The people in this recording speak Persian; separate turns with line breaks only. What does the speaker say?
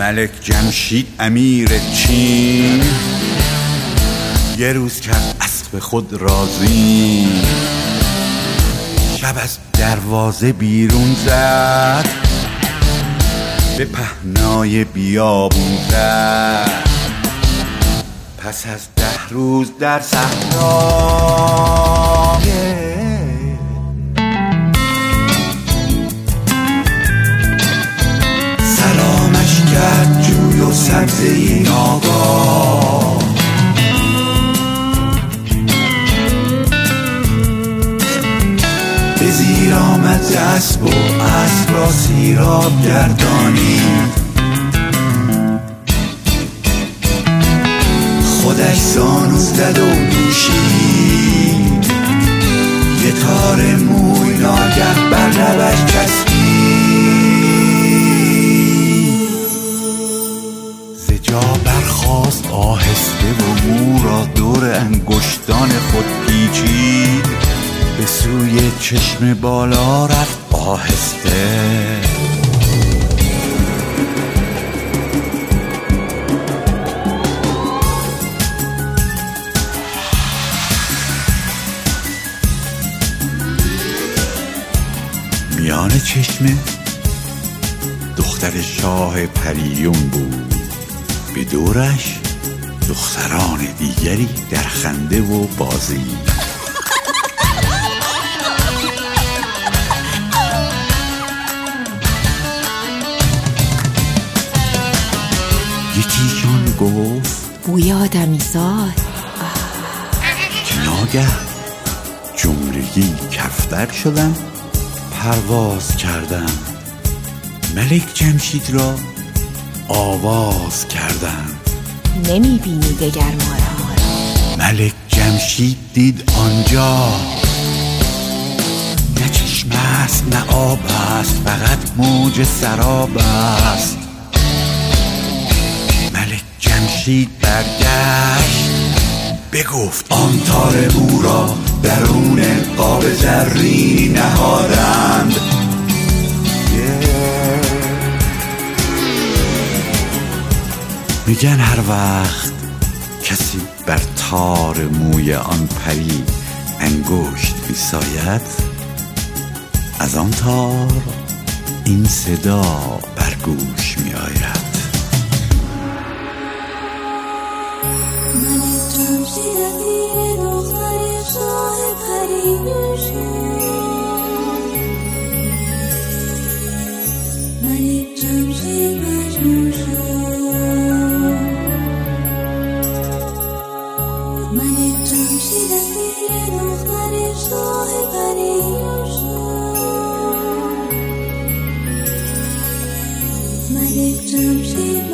ملک جمشید امیر چین یه روز کرد اسب خود راضی، شب از دروازه بیرون زد، به پهنای بیابون زد. پس از 10 روز در صحرا سلامش کرد جوی و سبزه ناگاه، به زیر آمد اسب و اسب را سیراب گردانید. خودش زانو زد و نوشید، یه تار موی ناگه بر لبش چسبید. ز جا برخاست آهسته و مو را دور انگشتان خود پیچید، به سوی چشم بالا رفت آهسته. میان چشمه دختر شاه پریون بود، به دورش دختران دیگری در خنده و بازی. یکیشون گفت
بوی آدمیزاد،
که ناگه جملگی کفتر شدن، پرواز کردن، ملک جمشید را آواز کردن.
نمیبینی دگر ما را؟
ملک جمشید دید آنجا نه چشم است نه آب است، فقط موج سراب است. ملک جمشید برگشت بگفت آن تار مو را درون قاب زرینی نهادند. میگن هر وقت کسی بر تار موی آن پری انگشت میساید، از آن تار این صدا بر گوش میآید.
Malik Jamshid